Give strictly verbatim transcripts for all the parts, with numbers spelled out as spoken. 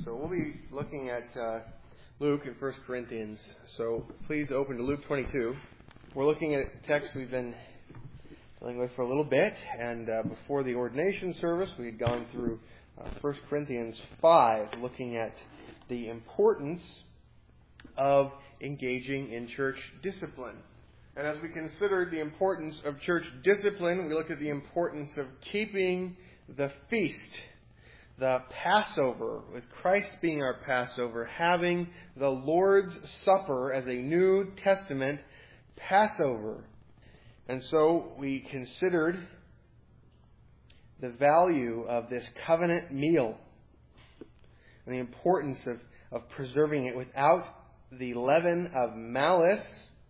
So we'll be looking at uh, Luke in First Corinthians. So please open to Luke twenty-two. We're looking at a text we've been dealing with for a little bit. And uh, before the ordination service, we had gone through uh, First Corinthians five, looking at the importance of engaging in church discipline. And as we considered the importance of church discipline, we looked at the importance of keeping the feast, the Passover, with Christ being our Passover, having the Lord's Supper as a New Testament Passover. And so we considered the value of this covenant meal and the importance of, of preserving it without the leaven of malice,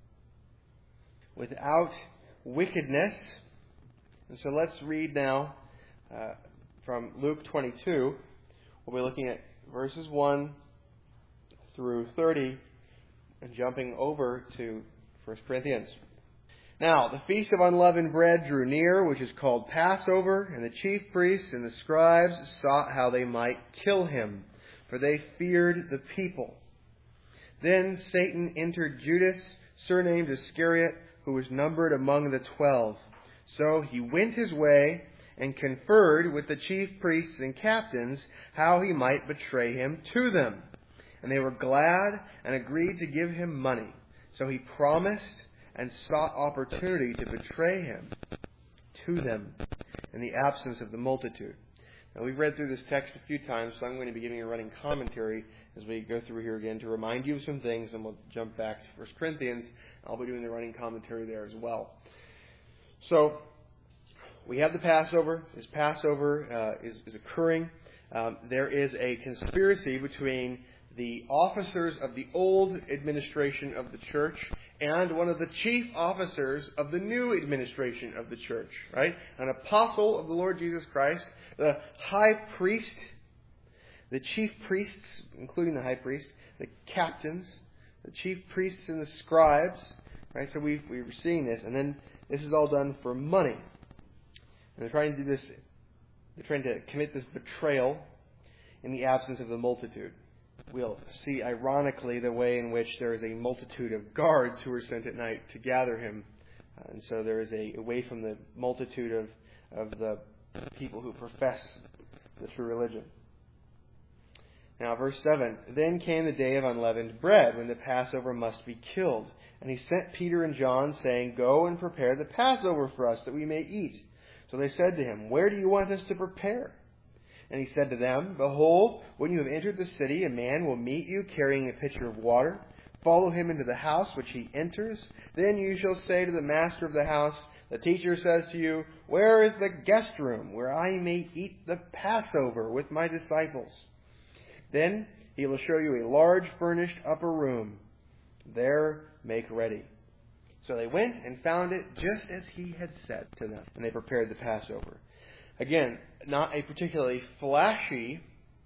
without wickedness. And so let's read now uh, from Luke twenty-two. We'll be looking at verses one through thirty and jumping over to First Corinthians. Now, the feast of unleavened bread drew near, which is called Passover, and the chief priests and the scribes sought how they might kill him, for they feared the people. Then Satan entered Judas, surnamed Iscariot, who was numbered among the twelve. So he went his way and conferred with the chief priests and captains how he might betray him to them. And they were glad and agreed to give him money. So he promised and sought opportunity to betray him to them in the absence of the multitude. Now, we've read through this text a few times, so I'm going to be giving a running commentary as we go through here again to remind you of some things, and we'll jump back to First Corinthians. I'll be doing the running commentary there as well. So, we have the Passover. This Passover uh, is, is occurring. Um, there is a conspiracy between the officers of the old administration of the church and one of the chief officers of the new administration of the church, right? An apostle of the Lord Jesus Christ, the high priest, the chief priests, including the high priest, the captains, the chief priests and the scribes, right? So we've, we're seeing this, and then this is all done for money. And they're trying to do this, they're trying to commit this betrayal in the absence of the multitude. We'll see, ironically, the way in which there is a multitude of guards who are sent at night to gather him. Uh, and so there is a, away from the multitude of, of the people who profess the true religion. Now, verse seven, Then came the day of unleavened bread, when the Passover must be killed. And he sent Peter and John, saying, Go and prepare the Passover for us, that we may eat. So they said to him, Where do you want us to prepare? And he said to them, Behold, when you have entered the city, a man will meet you carrying a pitcher of water. Follow him into the house which he enters. Then you shall say to the master of the house, The teacher says to you, Where is the guest room, where I may eat the Passover with my disciples? Then he will show you a large furnished upper room. There make ready. So they went and found it just as he had said to them, and they prepared the Passover. Again, not a particularly flashy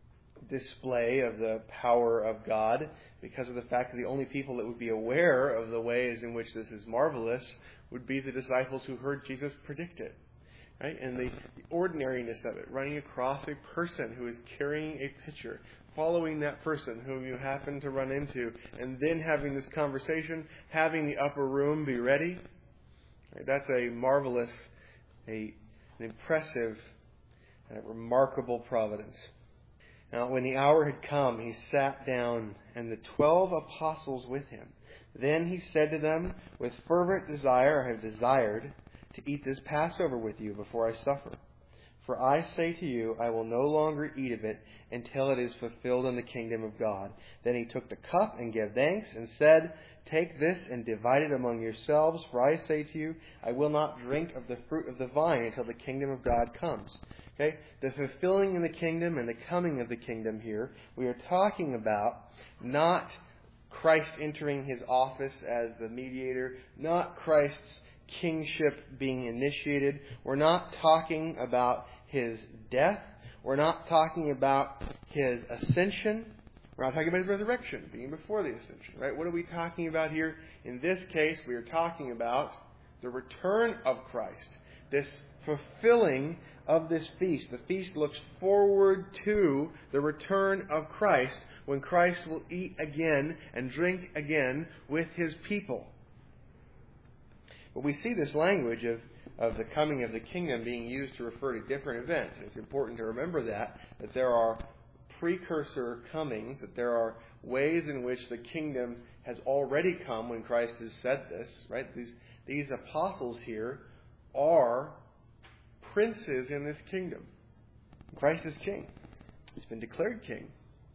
display of the power of God, because of the fact that the only people that would be aware of the ways in which this is marvelous would be the disciples who heard Jesus predict it. Right? And the, the ordinariness of it, running across a person who is carrying a pitcher, following that person whom you happen to run into, and then having this conversation, having the upper room be ready. Right? That's a marvelous, a an impressive, uh, remarkable providence. Now, when the hour had come, he sat down, and the twelve apostles with him. Then he said to them, With fervent desire I have desired to eat this Passover with you before I suffer. For I say to you, I will no longer eat of it until it is fulfilled in the kingdom of God. Then he took the cup and gave thanks and said, Take this and divide it among yourselves, for I say to you, I will not drink of the fruit of the vine until the kingdom of God comes. Okay? The fulfilling in the kingdom and the coming of the kingdom here, we are talking about not Christ entering his office as the mediator, not Christ's kingship being initiated. We're not talking about his death. We're not talking about his ascension. We're not talking about his resurrection, being before the ascension, right? What are we talking about here? In this case, we are talking about the return of Christ. This fulfilling of this feast. The feast looks forward to the return of Christ, when Christ will eat again and drink again with his people. But we see this language of, of the coming of the kingdom being used to refer to different events. It's important to remember that, that there are precursor comings, that there are ways in which the kingdom has already come when Christ has said this, right? These, these apostles here are princes in this kingdom. Christ is king. He's been declared king.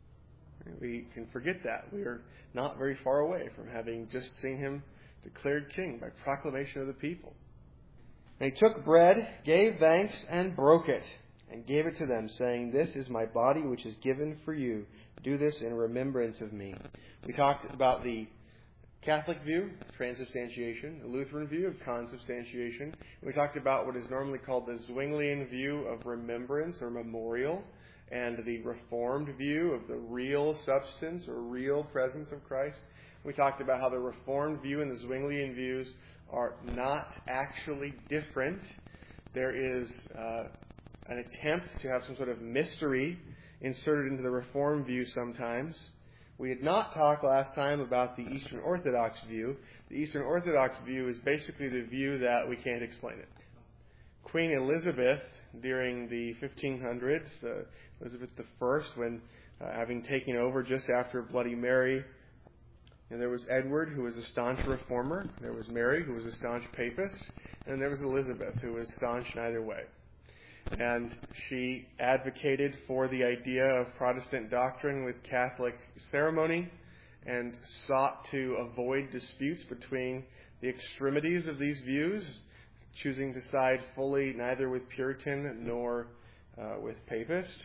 We can forget that. We are not very far away from having just seen him declared king by proclamation of the people. And he took bread, gave thanks, and broke it, and gave it to them, saying, "This is my body, which is given for you. Do this in remembrance of me." We talked about the Catholic view, transubstantiation, the Lutheran view of consubstantiation. And we talked about what is normally called the Zwinglian view of remembrance or memorial, and the Reformed view of the real substance or real presence of Christ. We talked about how the Reformed view and the Zwinglian views are not actually different. There is uh, an attempt to have some sort of mystery inserted into the Reformed view sometimes. We did not talk last time about the Eastern Orthodox view. The Eastern Orthodox view is basically the view that we can't explain it. Queen Elizabeth, during the fifteen hundreds, uh, Elizabeth the First, when uh, having taken over just after Bloody Mary, and there was Edward, who was a staunch reformer. There was Mary, who was a staunch papist. And there was Elizabeth, who was staunch neither way. And she advocated for the idea of Protestant doctrine with Catholic ceremony and sought to avoid disputes between the extremities of these views, choosing to side fully neither with Puritan nor uh, with Papist.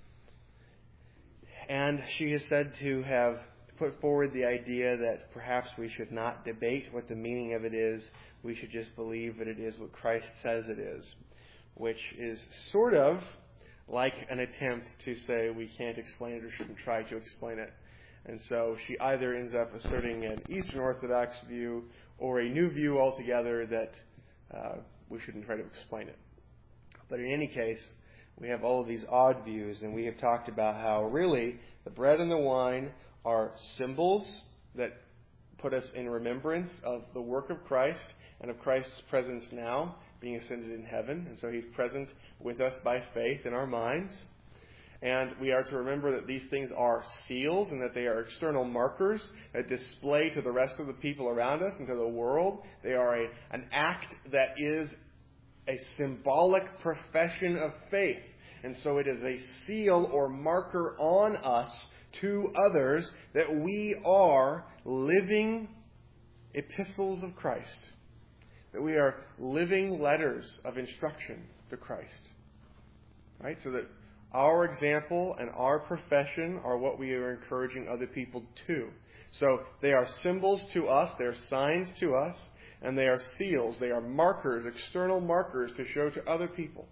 And she is said to have put forward the idea that perhaps we should not debate what the meaning of it is. We should just believe that it is what Christ says it is, which is sort of like an attempt to say we can't explain it or shouldn't try to explain it. And so she either ends up asserting an Eastern Orthodox view or a new view altogether that uh, we shouldn't try to explain it. But in any case, we have all of these odd views, and we have talked about how really the bread and the wine are symbols that put us in remembrance of the work of Christ and of Christ's presence now, being ascended in heaven. And so he's present with us by faith in our minds. And we are to remember that these things are seals and that they are external markers that display to the rest of the people around us and to the world. They are a, an act that is a symbolic profession of faith. And so it is a seal or marker on us to others that we are living epistles of Christ, that we are living letters of instruction to Christ. Right? So that our example and our profession are what we are encouraging other people to. So they are symbols to us, they are signs to us, and they are seals, they are markers, external markers to show to other people.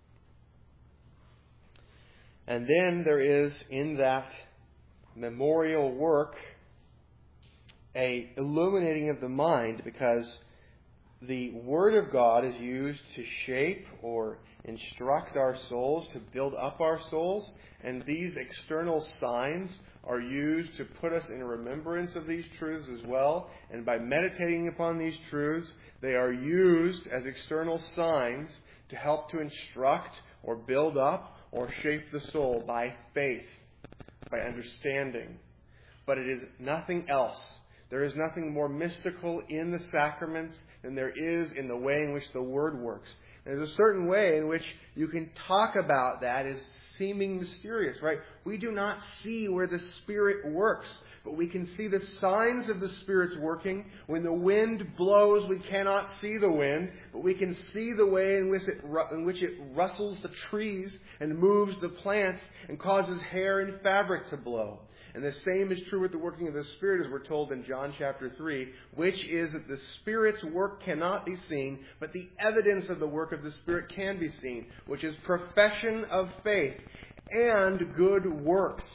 And then there is in that memorial work a illuminating of the mind, because the Word of God is used to shape or instruct our souls, to build up our souls, and these external signs are used to put us in remembrance of these truths as well. And by meditating upon these truths, they are used as external signs to help to instruct or build up or shape the soul by faith, by understanding. But it is nothing else. There is nothing more mystical in the sacraments than there is in the way in which the Word works. There's a certain way in which you can talk about that as seeming mysterious, right? We do not see where the Spirit works, but we can see the signs of the Spirit's working. When the wind blows, we cannot see the wind, but we can see the way in which it, in which it rustles the trees and moves the plants and causes hair and fabric to blow. And the same is true with the working of the Spirit, as we're told in John chapter three, which is that the Spirit's work cannot be seen, but the evidence of the work of the Spirit can be seen, which is profession of faith and good works.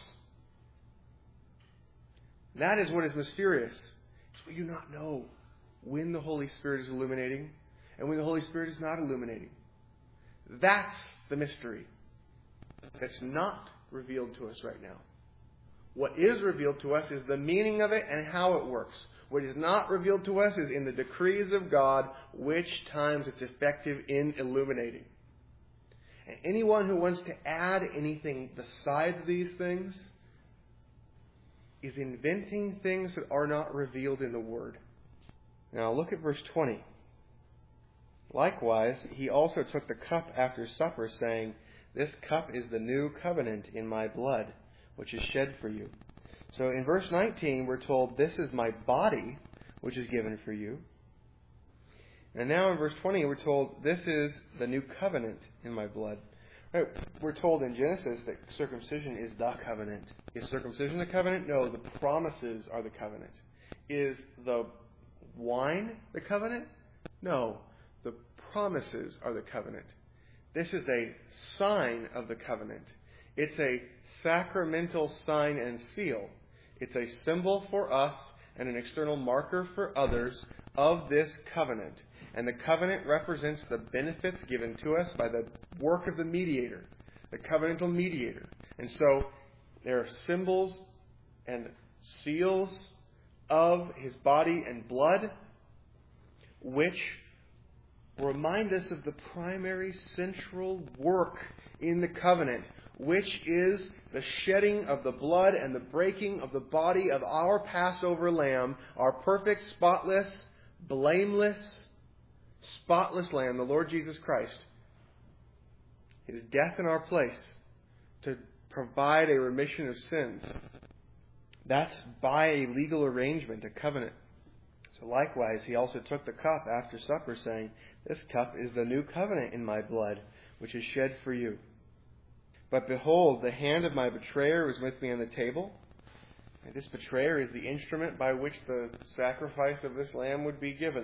That is what is mysterious. We do not know when the Holy Spirit is illuminating and when the Holy Spirit is not illuminating. That's the mystery that's not revealed to us right now. What is revealed to us is the meaning of it and how it works. What is not revealed to us is in the decrees of God, which times it's effective in illuminating. And anyone who wants to add anything besides these things is inventing things that are not revealed in the Word. Now look at verse twenty. Likewise, he also took the cup after supper, saying, This cup is the new covenant in my blood, which is shed for you. So in verse nineteen, we're told, This is my body, which is given for you. And now in verse twenty, we're told, This is the new covenant in my blood. Right, we're told in Genesis that circumcision is the covenant. Is circumcision the covenant? No, the promises are the covenant. Is the wine the covenant? No, the promises are the covenant. This is a sign of the covenant. It's a sacramental sign and seal. It's a symbol for us and an external marker for others of this covenant. And the covenant represents the benefits given to us by the work of the mediator, the covenantal mediator. And so there are symbols and seals of his body and blood, which remind us of the primary central work in the covenant, which is the shedding of the blood and the breaking of the body of our Passover lamb, our perfect, spotless, blameless, spotless Lamb, the Lord Jesus Christ. His death in our place to provide a remission of sins. That's by a legal arrangement, a covenant. So likewise, he also took the cup after supper, saying, This cup is the new covenant in my blood, which is shed for you. But behold, the hand of my betrayer was with me on the table. And this betrayer is the instrument by which the sacrifice of this lamb would be given.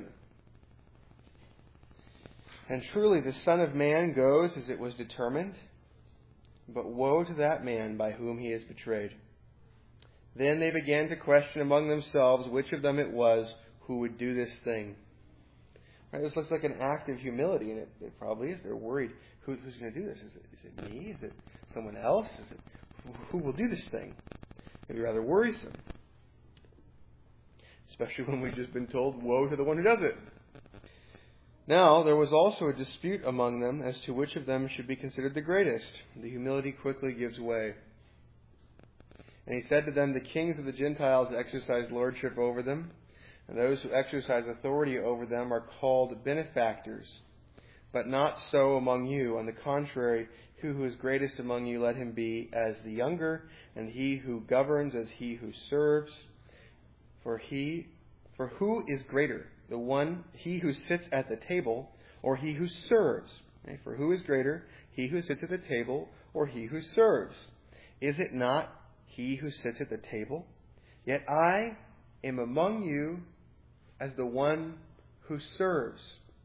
And truly the Son of Man goes as it was determined, but woe to that man by whom he is betrayed. Then they began to question among themselves which of them it was who would do this thing. Right, this looks like an act of humility, and it, it probably is. They're worried. Who, who's going to do this? Is it, is it me? Is it someone else? Is it who will do this thing? It'd be rather worrisome. Especially when we've just been told, woe to the one who does it. Now, there was also a dispute among them as to which of them should be considered the greatest. The humility quickly gives way. And he said to them, The kings of the Gentiles exercise lordship over them, and those who exercise authority over them are called benefactors. But not so among you. On the contrary, he who is greatest among you, let him be as the younger, and he who governs as he who serves. For he, for who is greater? The one, he who sits at the table, or he who serves? Okay, for who is greater, he who sits at the table, or he who serves? Is it not he who sits at the table? Yet I am among you as the one who serves.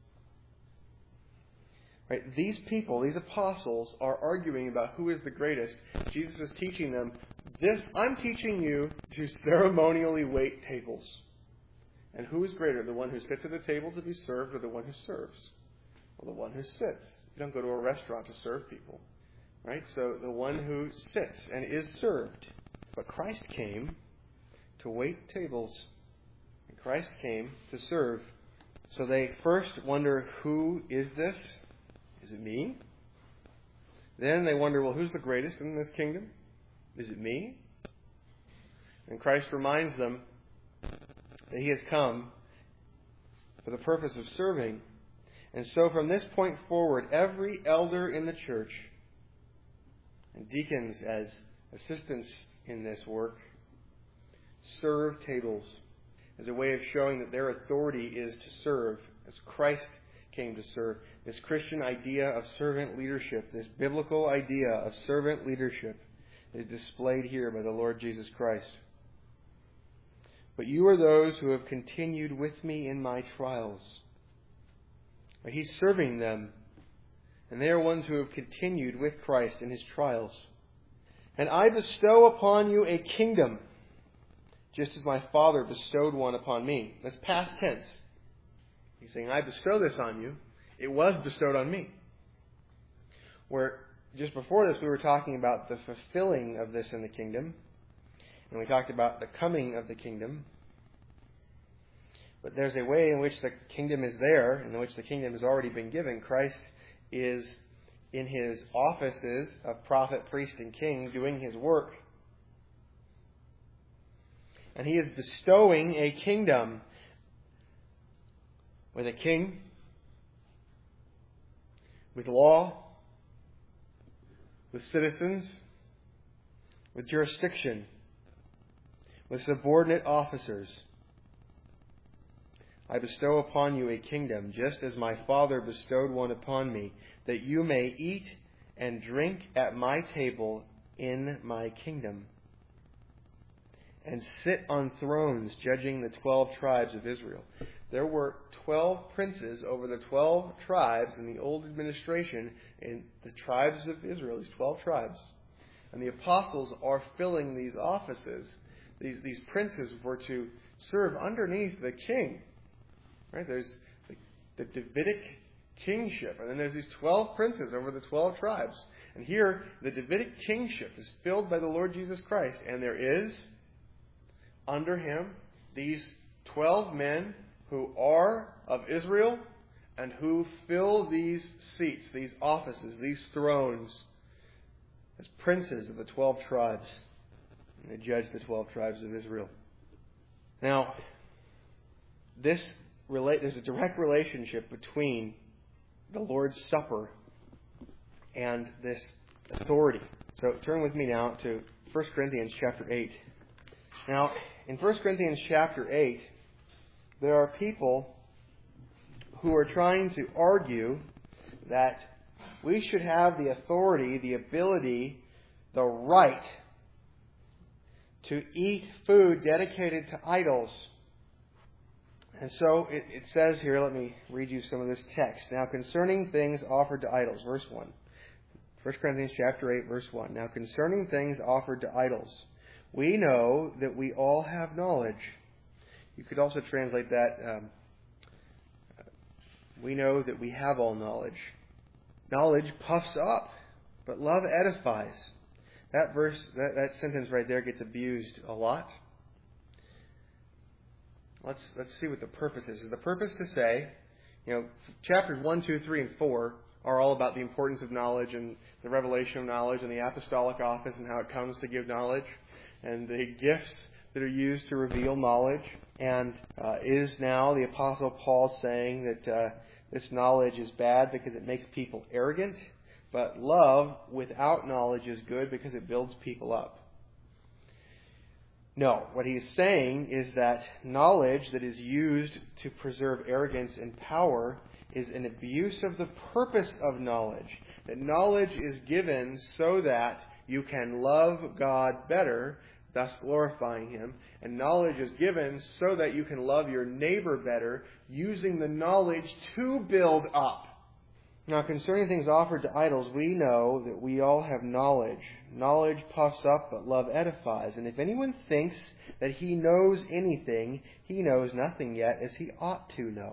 Right? These people, these apostles, are arguing about who is the greatest. Jesus is teaching them, this, I'm teaching you to ceremonially wait tables. And who is greater, the one who sits at the table to be served or the one who serves? Well, the one who sits. You don't go to a restaurant to serve people. Right? So the one who sits and is served. But Christ came to wait tables. And Christ came to serve. So they first wonder, who is this? Is it me? Then they wonder, well, who's the greatest in this kingdom? Is it me? And Christ reminds them that he has come for the purpose of serving. And so from this point forward, every elder in the church and deacons as assistants in this work serve tables as a way of showing that their authority is to serve as Christ came to serve. This Christian idea of servant leadership, this biblical idea of servant leadership is displayed here by the Lord Jesus Christ. But you are those who have continued with me in my trials. He's serving them, and they are ones who have continued with Christ in his trials. And I bestow upon you a kingdom, just as my Father bestowed one upon me. That's past tense. He's saying, I bestow this on you. It was bestowed on me. where just before this we were talking about the fulfilling of this in the kingdom. And we talked about the coming of the kingdom. But there's a way in which the kingdom is there, and in which the kingdom has already been given. Christ is in his offices of prophet, priest, and king, doing his work. And he is bestowing a kingdom with a king, with law, with citizens, with jurisdiction, with subordinate officers. I bestow upon you a kingdom, just as my Father bestowed one upon me, that you may eat and drink at my table in my kingdom, and sit on thrones judging the twelve tribes of Israel. There were twelve princes over the twelve tribes in the old administration in the tribes of Israel, these twelve tribes. And the apostles are filling these offices. These, these princes were to serve underneath the king. Right? There's the, the Davidic kingship, and then there's these twelve princes over the twelve tribes. And here, the Davidic kingship is filled by the Lord Jesus Christ, and there is, under him, these twelve men who are of Israel and who fill these seats, these offices, these thrones, as princes of the twelve tribes. And they judge the twelve tribes of Israel. Now, this relate, there's a direct relationship between the Lord's Supper and this authority. So turn with me now to First Corinthians chapter eight. Now, in First Corinthians chapter eight, there are people who are trying to argue that we should have the authority, the ability, the right to eat food dedicated to idols. And so it, it says here, let me read you some of this text. Now, concerning things offered to idols, verse one. First Corinthians chapter eight, verse one. Now, concerning things offered to idols, we know that we all have knowledge. You could also translate that, um, we know that we have all knowledge. Knowledge puffs up, but love edifies. That verse, that, that sentence right there gets abused a lot. Let's let's see what the purpose is. Is the purpose to say, you know, chapters one, two, three, and four are all about the importance of knowledge and the revelation of knowledge and the apostolic office and how it comes to give knowledge and the gifts that are used to reveal knowledge. And uh, is now the Apostle Paul saying that uh, this knowledge is bad because it makes people arrogant, but love without knowledge is good because it builds people up? No, what he's saying is that knowledge that is used to preserve arrogance and power is an abuse of the purpose of knowledge. That knowledge is given so that you can love God better, thus glorifying Him. And knowledge is given so that you can love your neighbor better, using the knowledge to build up. Now, concerning things offered to idols, we know that we all have knowledge. Knowledge puffs up, but love edifies. And if anyone thinks that he knows anything, he knows nothing yet as he ought to know.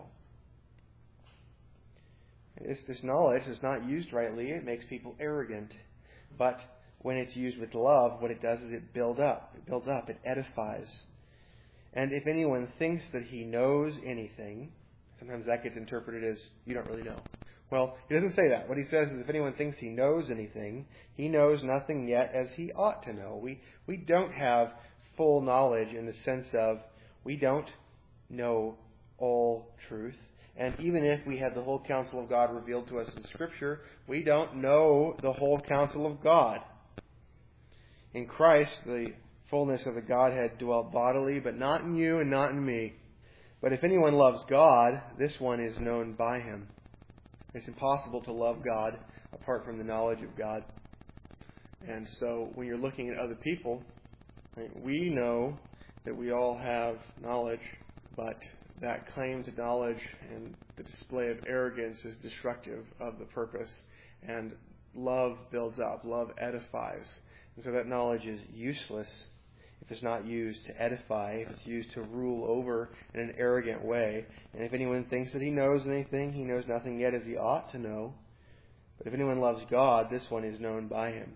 This, this knowledge is not used rightly. It makes people arrogant. But when it's used with love, what it does is it builds up. It builds up. It edifies. And if anyone thinks that he knows anything, sometimes that gets interpreted as, you don't really know. Well, he doesn't say that. What he says is if anyone thinks he knows anything, he knows nothing yet as he ought to know. We we don't have full knowledge in the sense of we don't know all truth. And even if we had the whole counsel of God revealed to us in Scripture, we don't know the whole counsel of God. In Christ, the fullness of the Godhead dwelt bodily, but not in you and not in me. But if anyone loves God, this one is known by Him. It's impossible to love God apart from the knowledge of God. And so when you're looking at other people, right, we know that we all have knowledge, but that claim to knowledge and the display of arrogance is destructive of the purpose. And love builds up, love edifies. And so that knowledge is useless if it's not used to edify, if it's used to rule over in an arrogant way. And if anyone thinks that he knows anything, he knows nothing yet as he ought to know. But if anyone loves God, this one is known by him.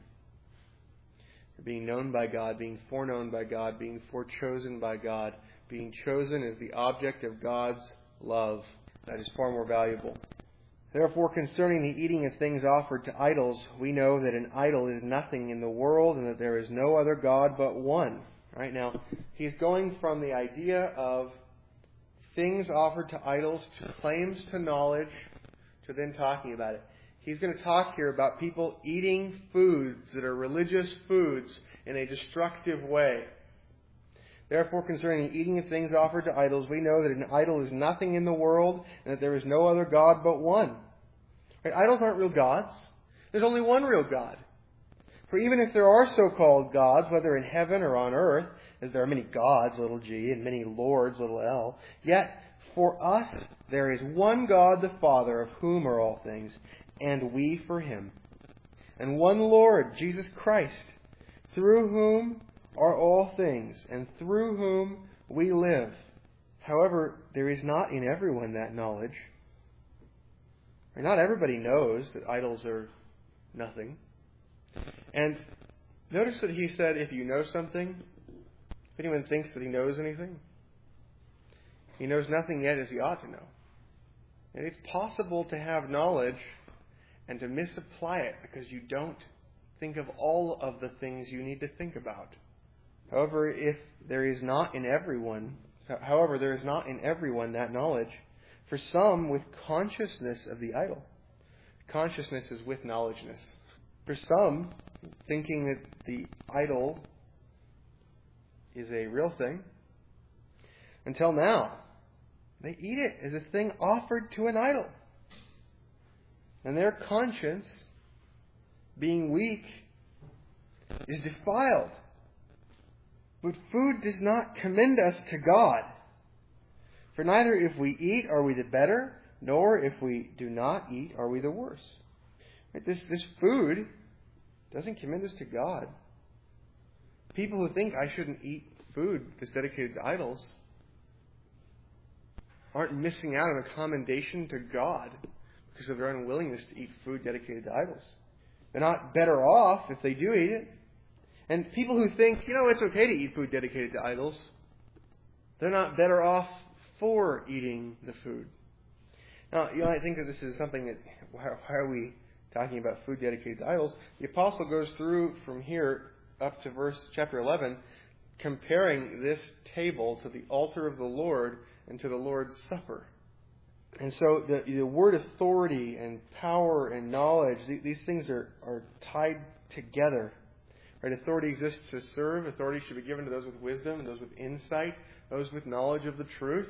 Being known by God, being foreknown by God, being forechosen by God, being chosen is the object of God's love. That is far more valuable. Therefore, concerning the eating of things offered to idols, we know that an idol is nothing in the world and that there is no other God but one. Right now, he's going from the idea of things offered to idols to claims to knowledge to then talking about it. He's going to talk here about people eating foods that are religious foods in a destructive way. Therefore, concerning the eating of things offered to idols, we know that an idol is nothing in the world and that there is no other God but one. Right? Idols aren't real gods. There's only one real God. For even if there are so-called gods, whether in heaven or on earth, as there are many gods, little g, and many lords, little l, yet for us there is one God, the Father, of whom are all things, and we for him. And one Lord, Jesus Christ, through whom are all things, and through whom we live. However, there is not in everyone that knowledge. Or not everybody knows that idols are nothing. And notice that he said, if you know something, if anyone thinks that he knows anything, he knows nothing yet as he ought to know. And it's possible to have knowledge and to misapply it because you don't think of all of the things you need to think about. However, if there is not in everyone, however, there is not in everyone that knowledge, for some with consciousness of the idol. Consciousness is with knowledgeness. For some, thinking that the idol is a real thing, until now, they eat it as a thing offered to an idol. And their conscience, being weak, is defiled. But food does not commend us to God. For neither if we eat are we the better, nor if we do not eat are we the worse. Right? This, this food doesn't commend us to God. People who think I shouldn't eat food that's dedicated to idols aren't missing out on a commendation to God because of their unwillingness to eat food dedicated to idols. They're not better off if they do eat it. And people who think, you know, it's okay to eat food dedicated to idols, they're not better off for eating the food. Now, you might think that this is something that, why, why are we talking about food dedicated to idols? The apostle goes through from here up to verse chapter eleven, comparing this table to the altar of the Lord and to the Lord's Supper. And so the, the word authority and power and knowledge, these things are, are tied together. Right? Authority exists to serve. Authority should be given to those with wisdom, those with insight, those with knowledge of the truth,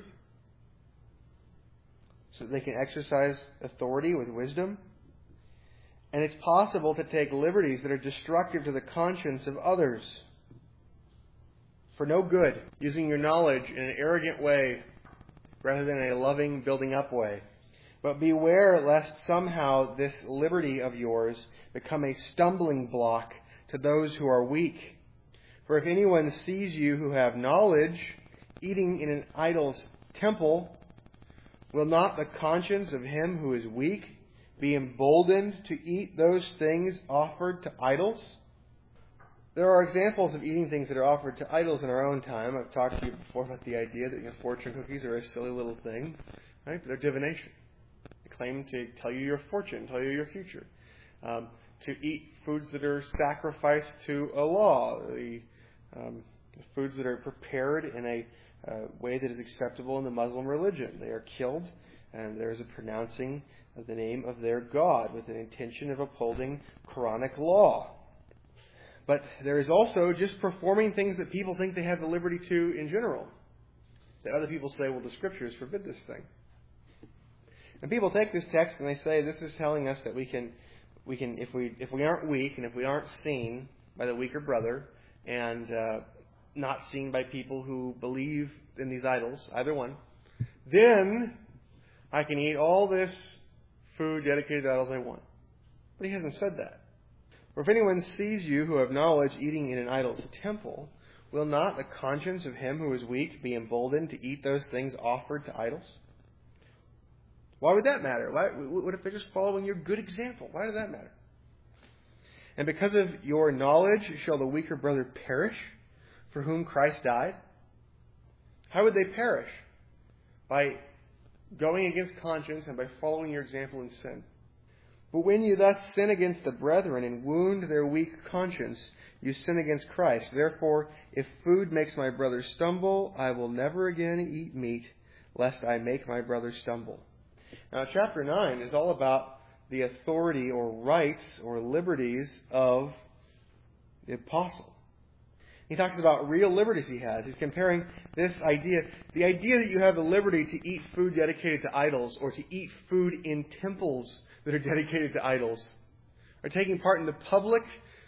so that they can exercise authority with wisdom. And it's possible to take liberties that are destructive to the conscience of others for no good, using your knowledge in an arrogant way rather than in a loving, building up way. But beware lest somehow this liberty of yours become a stumbling block to those who are weak. For if anyone sees you who have knowledge eating in an idol's temple, will not the conscience of him who is weak be emboldened to eat those things offered to idols? There are examples of eating things that are offered to idols in our own time. I've talked to you before about the idea that, you know, fortune cookies are a silly little thing, right? But they're divination. They claim to tell you your fortune, tell you your future. Um, to eat foods that are sacrificed to Allah, the, um, the foods that are prepared in a uh, way that is acceptable in the Muslim religion. They are killed, and there is a pronouncing of the name of their God with an intention of upholding Quranic law. But there is also just performing things that people think they have the liberty to in general. That other people say, well, the Scriptures forbid this thing. And people take this text and they say, this is telling us that we can, we can, if we if we aren't weak and if we aren't seen by the weaker brother and uh, not seen by people who believe in these idols, either one, then I can eat all this food dedicated to idols I want. But he hasn't said that. For if anyone sees you who have knowledge eating in an idol's temple, will not the conscience of him who is weak be emboldened to eat those things offered to idols? Why would that matter? Why, what if they're just following your good example? Why does that matter? And because of your knowledge shall the weaker brother perish, for whom Christ died? How would they perish? By going against conscience and by following your example in sin. But when you thus sin against the brethren and wound their weak conscience, you sin against Christ. Therefore, if food makes my brother stumble, I will never again eat meat, lest I make my brother stumble. Now, chapter nine is all about the authority or rights or liberties of the apostle. He talks about real liberties he has. He's comparing this idea, the idea that you have the liberty to eat food dedicated to idols or to eat food in temples that are dedicated to idols, or taking part in the public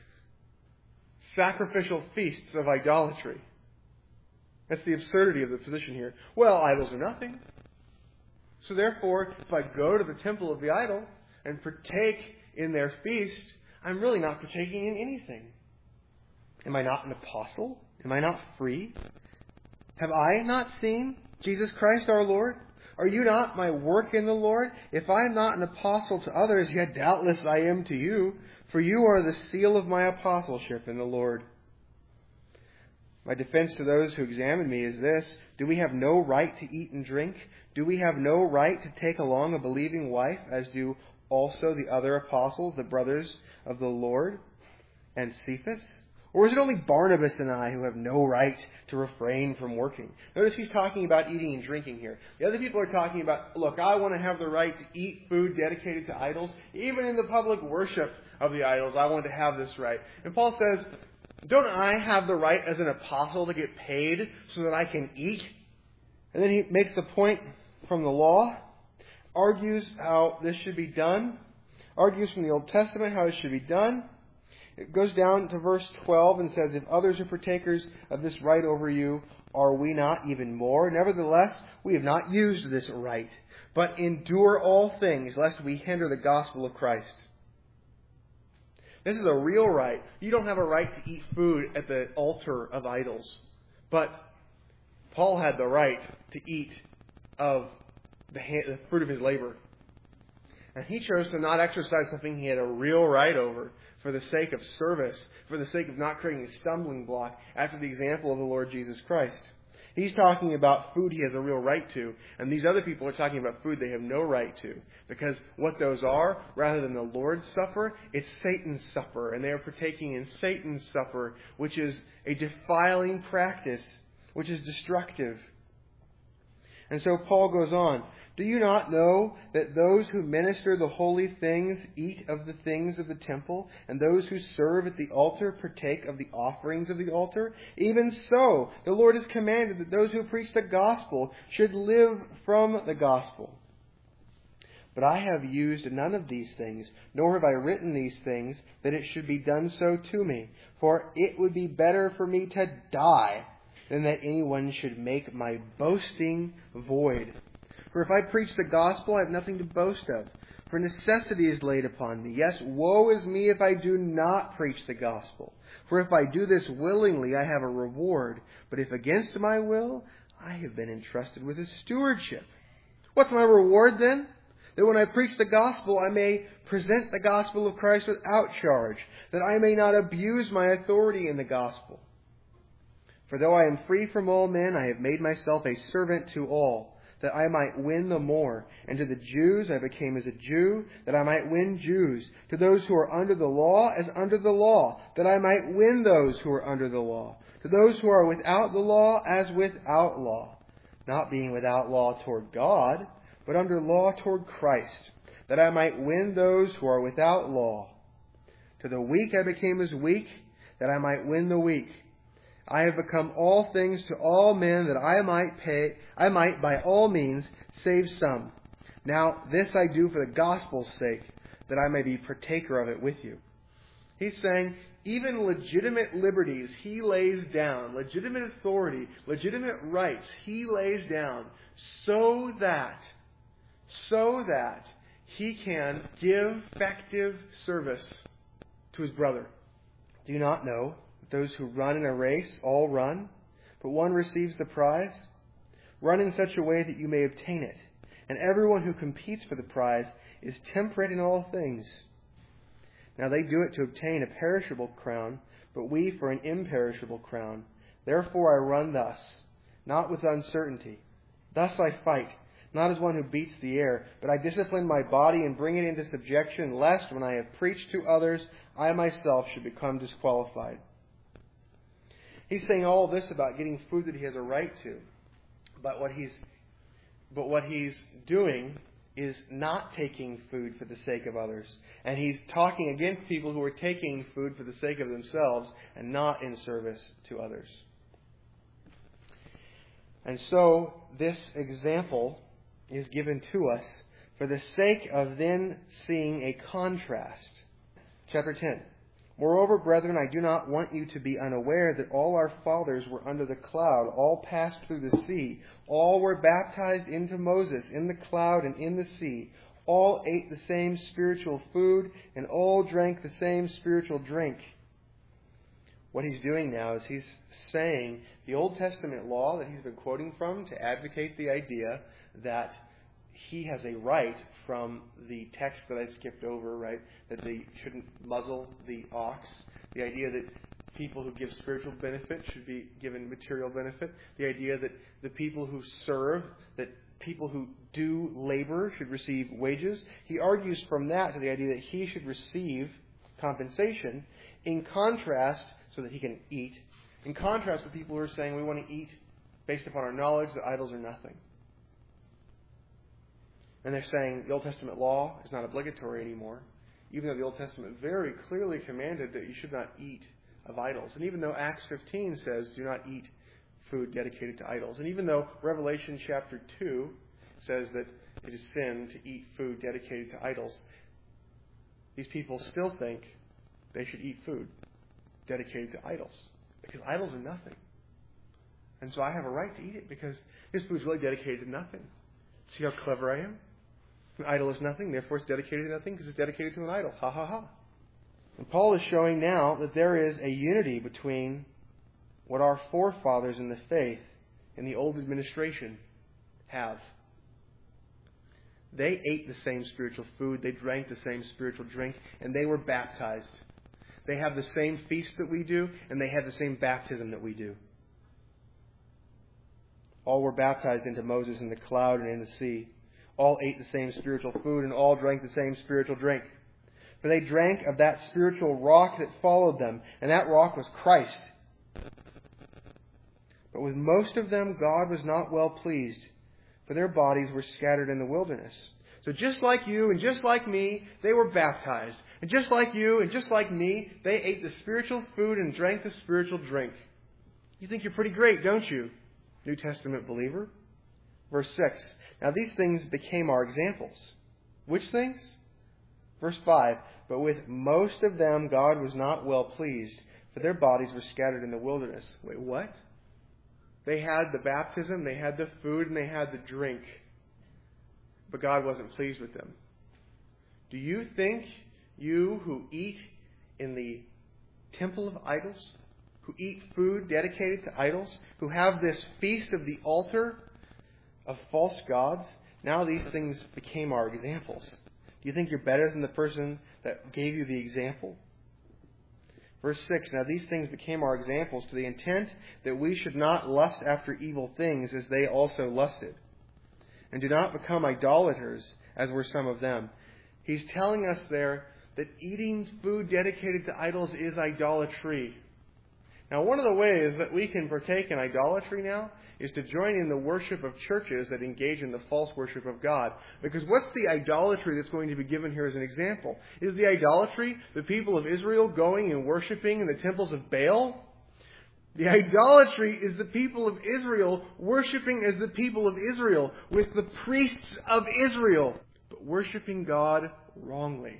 sacrificial feasts of idolatry. That's the absurdity of the position here. Well, idols are nothing. So therefore, if I go to the temple of the idol and partake in their feast, I'm really not partaking in anything. Am I not an apostle? Am I not free? Have I not seen Jesus Christ our Lord? Are you not my work in the Lord? If I am not an apostle to others, yet doubtless I am to you, for you are the seal of my apostleship in the Lord. My defense to those who examine me is this: do we have no right to eat and drink? Do we have no right to take along a believing wife, as do also the other apostles, the brothers of the Lord, and Cephas? Or is it only Barnabas and I who have no right to refrain from working? Notice he's talking about eating and drinking here. The other people are talking about, look, I want to have the right to eat food dedicated to idols. Even in the public worship of the idols, I want to have this right. And Paul says, don't I have the right as an apostle to get paid so that I can eat? And then he makes the point from the law, argues how this should be done, argues from the Old Testament how it should be done. It goes down to verse twelve and says, if others are partakers of this right over you, are we not even more? Nevertheless, we have not used this right, but endure all things, lest we hinder the gospel of Christ. This is a real right. You don't have a right to eat food at the altar of idols. But Paul had the right to eat of the, hand, the fruit of his labor. And he chose to not exercise something he had a real right over for the sake of service, for the sake of not creating a stumbling block after the example of the Lord Jesus Christ. He's talking about food he has a real right to, and these other people are talking about food they have no right to. Because what those are, rather than the Lord's Supper, it's Satan's supper, and they are partaking in Satan's supper, which is a defiling practice, which is destructive. And so Paul goes on, do you not know that those who minister the holy things eat of the things of the temple, and those who serve at the altar partake of the offerings of the altar? Even so, the Lord has commanded that those who preach the gospel should live from the gospel. But I have used none of these things, nor have I written these things, that it should be done so to me. For it would be better for me to die than that anyone should make my boasting void. For if I preach the gospel, I have nothing to boast of. For necessity is laid upon me. Yes, woe is me if I do not preach the gospel. For if I do this willingly, I have a reward. But if against my will, I have been entrusted with a stewardship. What's my reward then? That when I preach the gospel, I may present the gospel of Christ without charge, that I may not abuse my authority in the gospel. For though I am free from all men, I have made myself a servant to all, that I might win the more. And to the Jews I became as a Jew, that I might win Jews. To those who are under the law, as under the law, that I might win those who are under the law. To those who are without the law, as without law, not being without law toward God, but under law toward Christ, that I might win those who are without law. To the weak I became as weak, that I might win the weak. I have become all things to all men, that I might pay, I might by all means save some. Now this I do for the gospel's sake, that I may be partaker of it with you. He's saying, even legitimate liberties he lays down, legitimate authority, legitimate rights he lays down, so that, so that he can give effective service to his brother. Do you not know? Those who run in a race all run, but one receives the prize. Run in such a way that you may obtain it. And everyone who competes for the prize is temperate in all things. Now they do it to obtain a perishable crown, but we for an imperishable crown. Therefore I run thus, not with uncertainty. Thus I fight, not as one who beats the air, but I discipline my body and bring it into subjection, lest when I have preached to others, I myself should become disqualified. He's saying all this about getting food that he has a right to. But what he's, but what he's doing is not taking food for the sake of others. And he's talking against people who are taking food for the sake of themselves and not in service to others. And so this example is given to us for the sake of then seeing a contrast. Chapter ten. Moreover, brethren, I do not want you to be unaware that all our fathers were under the cloud, all passed through the sea, all were baptized into Moses in the cloud and in the sea, all ate the same spiritual food, and all drank the same spiritual drink. What he's doing now is he's saying the Old Testament law that he's been quoting from to advocate the idea that he has a right from the text that I skipped over, right? That they shouldn't muzzle the ox. The idea that people who give spiritual benefit should be given material benefit. The idea that the people who serve, that people who do labor should receive wages. He argues from that to the idea that he should receive compensation in contrast so that he can eat. In contrast to people who are saying we want to eat based upon our knowledge that idols are nothing. And they're saying the Old Testament law is not obligatory anymore, even though the Old Testament very clearly commanded that you should not eat of idols. And even though Acts fifteen says do not eat food dedicated to idols. And even though Revelation chapter two says that it is sin to eat food dedicated to idols, these people still think they should eat food dedicated to idols, because idols are nothing. And so I have a right to eat it because this food is really dedicated to nothing. See how clever I am? An idol is nothing, therefore it's dedicated to nothing because it's dedicated to an idol. Ha ha ha. And Paul is showing now that there is a unity between what our forefathers in the faith in the old administration have. They ate the same spiritual food, they drank the same spiritual drink, and they were baptized. They have the same feast that we do, and they had the same baptism that we do. All were baptized into Moses in the cloud and in the sea. All ate the same spiritual food, and all drank the same spiritual drink. For they drank of that spiritual rock that followed them, and that rock was Christ. But with most of them God was not well pleased, for their bodies were scattered in the wilderness. So just like you and just like me, they were baptized. And just like you and just like me, they ate the spiritual food and drank the spiritual drink. You think you're pretty great, don't you, New Testament believer? Verse six. Now these things became our examples. Which things? Verse five. But with most of them God was not well pleased, for their bodies were scattered in the wilderness. Wait, what? They had the baptism, they had the food, and they had the drink. But God wasn't pleased with them. Do you think you who eat in the temple of idols, who eat food dedicated to idols, who have this feast of the altar of false gods, now these things became our examples? Do you think you're better than the person that gave you the example? Verse six, now these things became our examples to the intent that we should not lust after evil things as they also lusted. And do not become idolaters as were some of them. He's telling us there that eating food dedicated to idols is idolatry. Now, one of the ways that we can partake in idolatry now is to join in the worship of churches that engage in the false worship of God. Because what's the idolatry that's going to be given here as an example? Is the idolatry the people of Israel going and worshiping in the temples of Baal? The idolatry is the people of Israel worshiping as the people of Israel, with the priests of Israel, but worshiping God wrongly.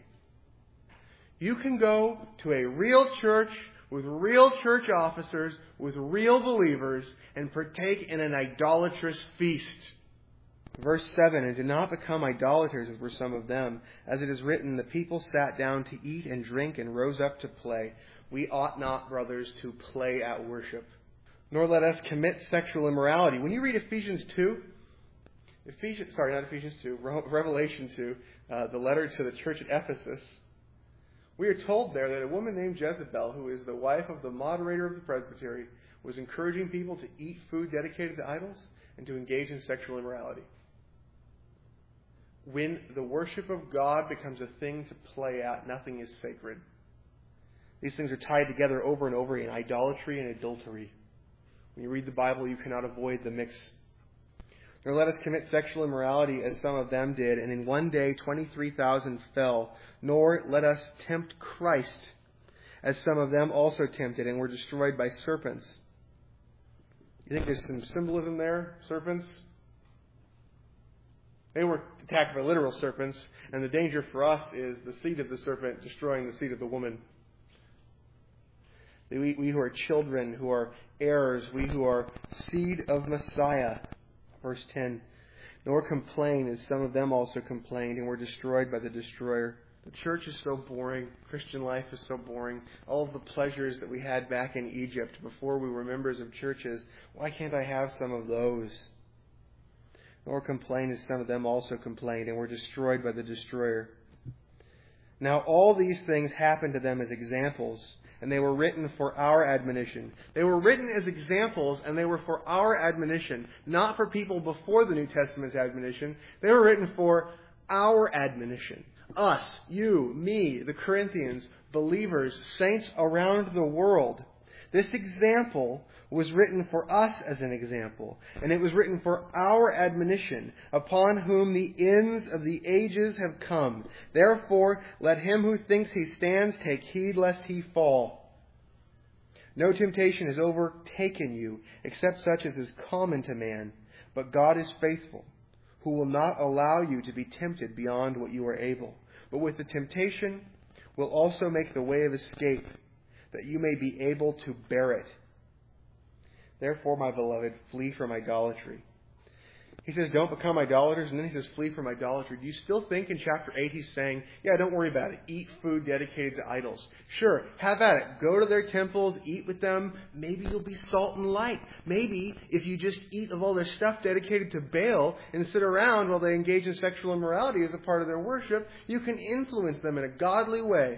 You can go to a real church with real church officers, with real believers, and partake in an idolatrous feast. Verse seven, and do not become idolaters as were some of them. As it is written, the people sat down to eat and drink and rose up to play. We ought not, brothers, to play at worship, nor let us commit sexual immorality. When you read Ephesians two, Ephesians, sorry, not Ephesians two, Revelation two, uh, the letter to the church at Ephesus, we are told there that a woman named Jezebel, who is the wife of the moderator of the presbytery, was encouraging people to eat food dedicated to idols and to engage in sexual immorality. When the worship of God becomes a thing to play at, nothing is sacred. These things are tied together over and over in idolatry and adultery. When you read the Bible, you cannot avoid the mix. Nor let us commit sexual immorality as some of them did, and in one day twenty-three thousand fell. Nor let us tempt Christ as some of them also tempted and were destroyed by serpents. You think there's some symbolism there, serpents? They were attacked by literal serpents, and the danger for us is the seed of the serpent destroying the seed of the woman. We, we who are children, who are heirs, we who are seed of Messiah. Verse ten, nor complain as some of them also complained and were destroyed by the destroyer. The church is so boring. Christian life is so boring. All of the pleasures that we had back in Egypt before we were members of churches, why can't I have some of those? Nor complain as some of them also complained and were destroyed by the destroyer. Now all these things happened to them as examples, and they were written for our admonition. They were written as examples, and they were for our admonition, not for people before the New Testament's admonition. They were written for our admonition. Us, you, me, the Corinthians, believers, saints around the world. This example was written for us as an example, and it was written for our admonition, upon whom the ends of the ages have come. Therefore, let him who thinks he stands take heed lest he fall. No temptation has overtaken you, except such as is common to man. But God is faithful, who will not allow you to be tempted beyond what you are able, but with the temptation will also make the way of escape, that you may be able to bear it. Therefore, my beloved, flee from idolatry. He says, don't become idolaters, and then he says, flee from idolatry. Do you still think in chapter eight he's saying, yeah, don't worry about it. Eat food dedicated to idols. Sure, have at it. Go to their temples, eat with them. Maybe you'll be salt and light. Maybe if you just eat of all their stuff dedicated to Baal and sit around while they engage in sexual immorality as a part of their worship, you can influence them in a godly way.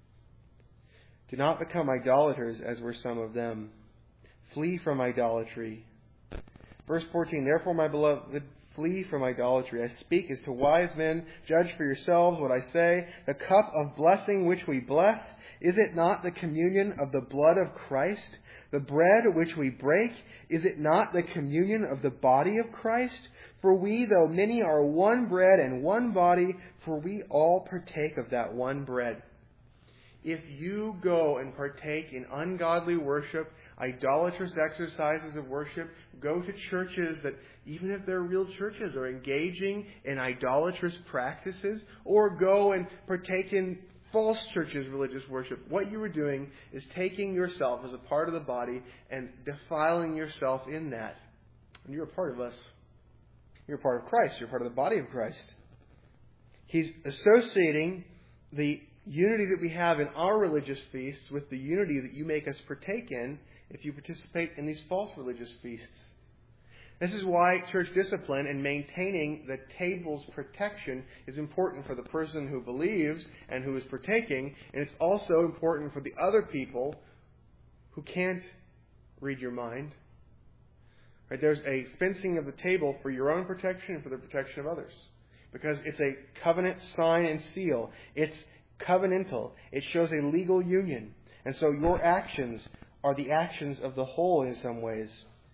Do not become idolaters as were some of them. Flee from idolatry. Verse fourteen, therefore, my beloved, flee from idolatry. I speak as to wise men. Judge for yourselves what I say. The cup of blessing which we bless, is it not the communion of the blood of Christ? The bread which we break, is it not the communion of the body of Christ? For we, though many, are one bread and one body, for we all partake of that one bread. If you go and partake in ungodly worship, idolatrous exercises of worship, go to churches that, even if they're real churches, are engaging in idolatrous practices, or go and partake in false churches' religious worship, what you are doing is taking yourself as a part of the body and defiling yourself in that. And you're a part of us. You're a part of Christ. You're a part of the body of Christ. He's associating the unity that we have in our religious feasts with the unity that you make us partake in if you participate in these false religious feasts. This is why church discipline and maintaining the table's protection is important for the person who believes and who is partaking, and it's also important for the other people who can't read your mind. Right? There's a fencing of the table for your own protection and for the protection of others, because it's a covenant sign and seal. It's covenantal. It shows a legal union. And so your actions are the actions of the whole in some ways.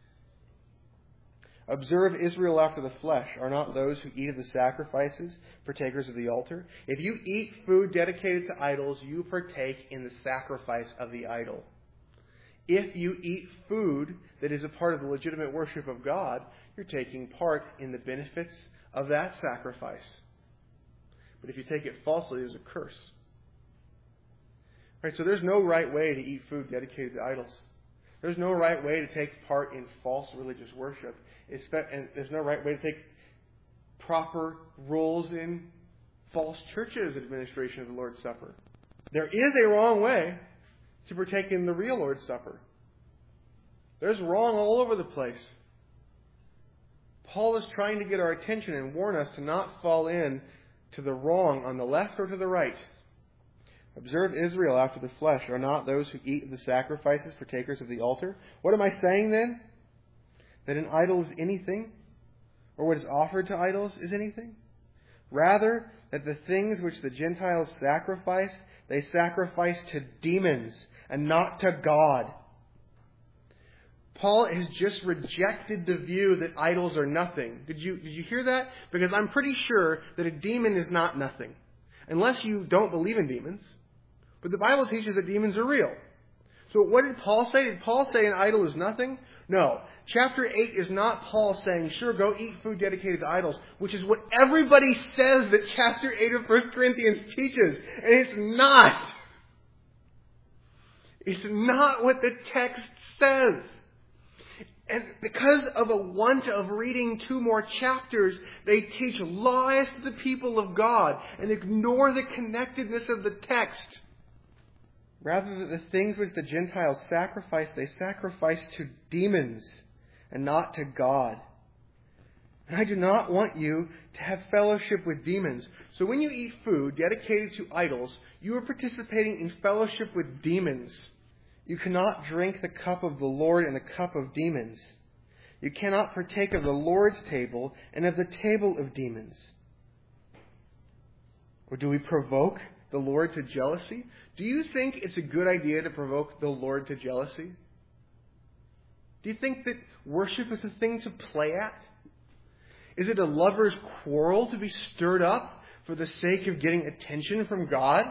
Observe Israel after the flesh. Are not those who eat of the sacrifices partakers of the altar? If you eat food dedicated to idols, you partake in the sacrifice of the idol. If you eat food that is a part of the legitimate worship of God, you're taking part in the benefits of that sacrifice. But if you take it falsely, there's a curse. Right, so there's no right way to eat food dedicated to idols. There's no right way to take part in false religious worship. And there's no right way to take proper roles in false churches' administration of the Lord's Supper. There is a wrong way to partake in the real Lord's Supper. There's wrong all over the place. Paul is trying to get our attention and warn us to not fall in to the wrong on the left or to the right. Observe Israel after the flesh. Are not those who eat of the sacrifices partakers of the altar? What am I saying then? That an idol is anything? Or what is offered to idols is anything? Rather, that the things which the Gentiles sacrifice, they sacrifice to demons and not to God. Paul has just rejected the view that idols are nothing. Did you, did you hear that? Because I'm pretty sure that a demon is not nothing. Unless you don't believe in demons. But the Bible teaches that demons are real. So what did Paul say? Did Paul say an idol is nothing? No. Chapter eight is not Paul saying, sure, go eat food dedicated to idols, which is what everybody says that chapter eight of First Corinthians teaches. And it's not. It's not what the text says. And because of a want of reading two more chapters, they teach lies to the people of God and ignore the connectedness of the text. Rather than the things which the Gentiles sacrifice, they sacrifice to demons and not to God. And I do not want you to have fellowship with demons. So when you eat food dedicated to idols, you are participating in fellowship with demons. You cannot drink the cup of the Lord and the cup of demons. You cannot partake of the Lord's table and of the table of demons. Or do we provoke the Lord to jealousy? Do you think it's a good idea to provoke the Lord to jealousy? Do you think that worship is a thing to play at? Is it a lover's quarrel to be stirred up for the sake of getting attention from God?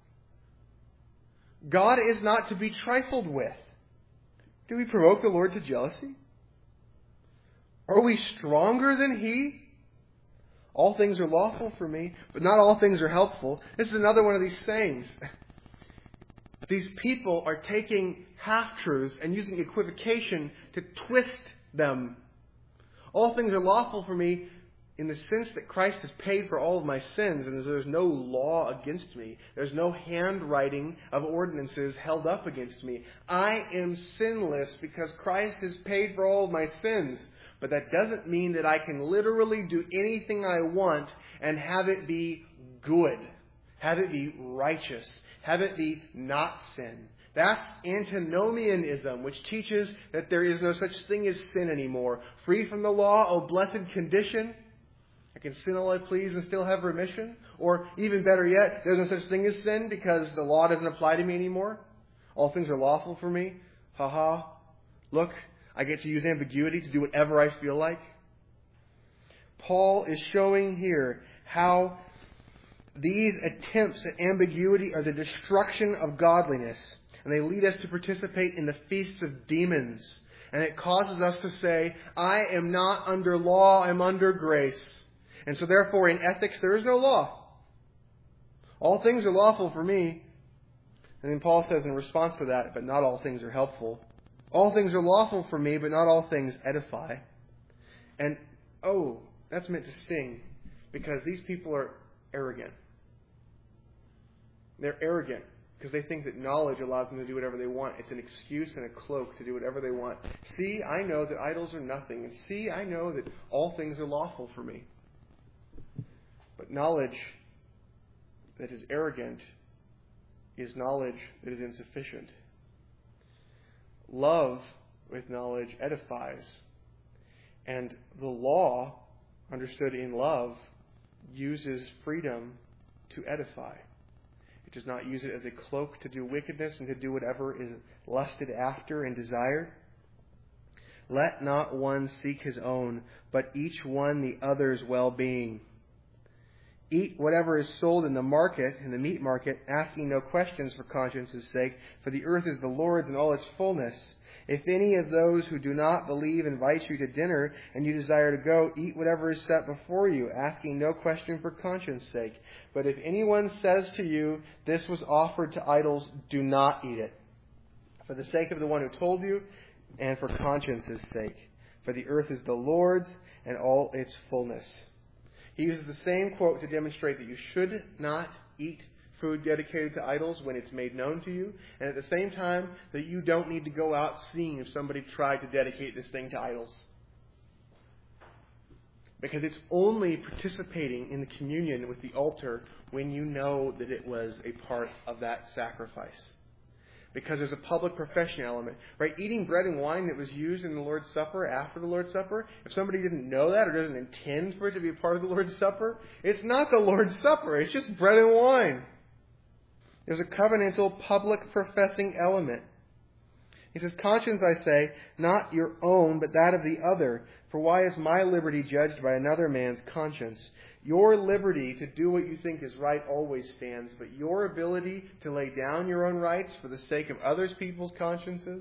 God is not to be trifled with. Do we provoke the Lord to jealousy? Are we stronger than He? All things are lawful for me, but not all things are helpful. This is another one of these sayings. These people are taking half-truths and using equivocation to twist them. All things are lawful for me in the sense that Christ has paid for all of my sins and there's no law against me. There's no handwriting of ordinances held up against me. I am sinless because Christ has paid for all of my sins. But that doesn't mean that I can literally do anything I want and have it be good. Have it be righteous. Have it be not sin. That's antinomianism, which teaches that there is no such thing as sin anymore. Free from the law, oh blessed condition. I can sin all I please and still have remission. Or even better yet, there's no such thing as sin because the law doesn't apply to me anymore. All things are lawful for me. Ha ha. Look, I get to use ambiguity to do whatever I feel like. Paul is showing here how these attempts at ambiguity are the destruction of godliness. And they lead us to participate in the feasts of demons. And it causes us to say, I am not under law, I'm under grace. And so therefore in ethics there is no law. All things are lawful for me. And then Paul says in response to that, but not all things are helpful. All things are lawful for me, but not all things edify. And, oh, that's meant to sting. Because these people are arrogant. They're arrogant because they think that knowledge allows them to do whatever they want. It's an excuse and a cloak to do whatever they want. See, I know that idols are nothing. And see, I know that all things are lawful for me. But knowledge that is arrogant is knowledge that is insufficient. Love with knowledge edifies. And the law, understood in love, uses freedom to edify. It does not use it as a cloak to do wickedness and to do whatever is lusted after and desired. Let not one seek his own, but each one the other's well-being. Eat whatever is sold in the market, in the meat market, asking no questions for conscience's sake, for the earth is the Lord's and all its fullness. If any of those who do not believe invite you to dinner, and you desire to go, eat whatever is set before you, asking no question for conscience sake. But if anyone says to you, this was offered to idols, do not eat it, for the sake of the one who told you, and for conscience's sake. For the earth is the Lord's and all its fullness. He uses the same quote to demonstrate that you should not eat food dedicated to idols when it's made known to you, and at the same time that you don't need to go out seeing if somebody tried to dedicate this thing to idols. Because it's only participating in the communion with the altar when you know that it was a part of that sacrifice. Because there's a public profession element. Right? Eating bread and wine that was used in the Lord's Supper after the Lord's Supper, if somebody didn't know that or doesn't intend for it to be a part of the Lord's Supper, it's not the Lord's Supper. It's just bread and wine. There's a covenantal public professing element. He says, conscience, I say, not your own, but that of the other. For why is my liberty judged by another man's conscience? Your liberty to do what you think is right always stands, but your ability to lay down your own rights for the sake of others people's consciences,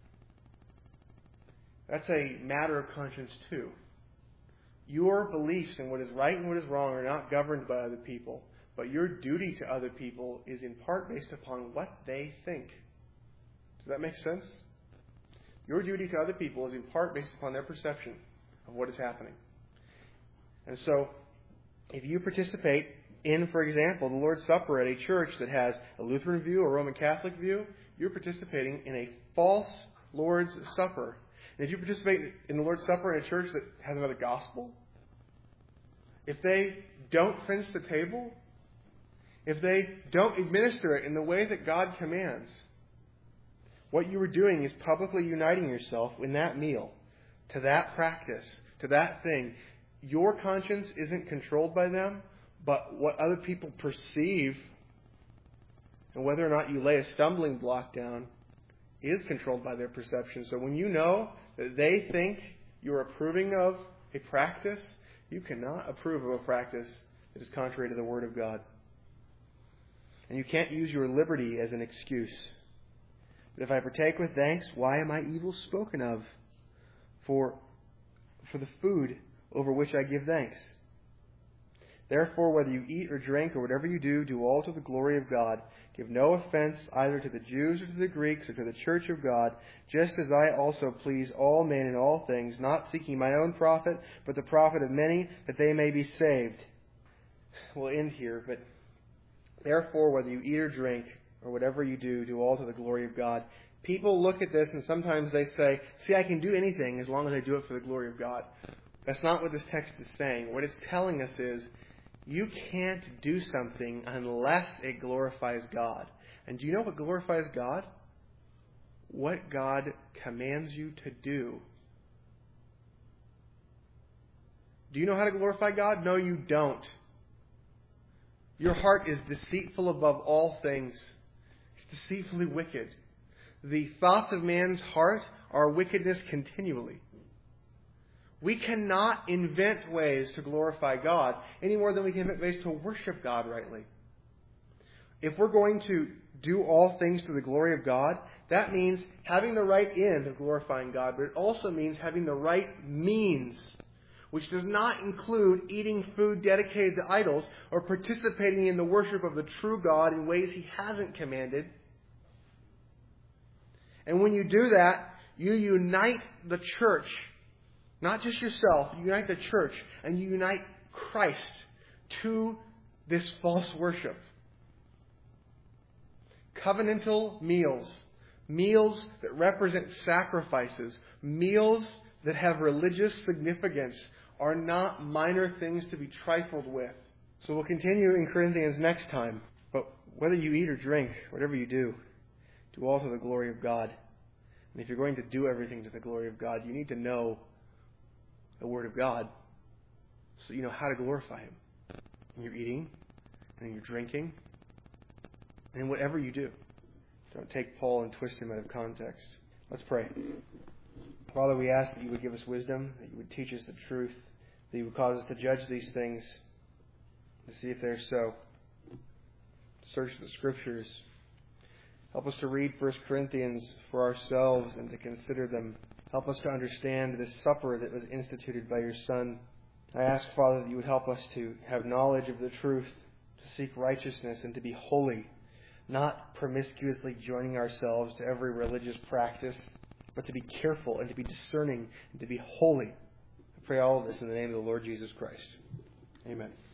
that's a matter of conscience too. Your beliefs in what is right and what is wrong are not governed by other people, but your duty to other people is in part based upon what they think. Does that make sense? Your duty to other people is in part based upon their perception of what is happening. And so, if you participate in, for example, the Lord's Supper at a church that has a Lutheran view or Roman Catholic view, you're participating in a false Lord's Supper. And if you participate in the Lord's Supper in a church that has another gospel, if they don't fence the table, if they don't administer it in the way that God commands, what you are doing is publicly uniting yourself in that meal, to that practice, to that thing. Your conscience isn't controlled by them, but what other people perceive and whether or not you lay a stumbling block down is controlled by their perception. So when you know that they think you're approving of a practice, you cannot approve of a practice that is contrary to the Word of God. And you can't use your liberty as an excuse. But if I partake with thanks, why am I evil spoken of? For, for the food over which I give thanks. Therefore, whether you eat or drink or whatever you do, do all to the glory of God. Give no offense either to the Jews or to the Greeks or to the church of God, just as I also please all men in all things, not seeking my own profit, but the profit of many, that they may be saved. We'll end here, but therefore, whether you eat or drink or whatever you do, do all to the glory of God. People look at this and sometimes they say, see, I can do anything as long as I do it for the glory of God. That's not what this text is saying. What it's telling us is, you can't do something unless it glorifies God. And do you know what glorifies God? What God commands you to do. Do you know how to glorify God? No, you don't. Your heart is deceitful above all things. It's deceitfully wicked. The thoughts of man's heart are wickedness continually. We cannot invent ways to glorify God any more than we can invent ways to worship God rightly. If we're going to do all things to the glory of God, that means having the right end of glorifying God, but it also means having the right means, which does not include eating food dedicated to idols or participating in the worship of the true God in ways He hasn't commanded. And when you do that, you unite the church. Not just yourself, you unite the church and you unite Christ to this false worship. Covenantal meals, meals that represent sacrifices, meals that have religious significance are not minor things to be trifled with. So we'll continue in Corinthians next time. But whether you eat or drink, whatever you do, do all to the glory of God. And if you're going to do everything to the glory of God, you need to know the Word of God, so you know how to glorify Him in your eating, and in your drinking, and in whatever you do. Don't take Paul and twist him out of context. Let's pray. Father, we ask that you would give us wisdom, that you would teach us the truth, that you would cause us to judge these things, to see if they're so. Search the Scriptures. Help us to read First Corinthians for ourselves and to consider them. Help us to understand this supper that was instituted by your Son. I ask, Father, that you would help us to have knowledge of the truth, to seek righteousness, and to be holy, not promiscuously joining ourselves to every religious practice, but to be careful and to be discerning and to be holy. I pray all of this in the name of the Lord Jesus Christ. Amen.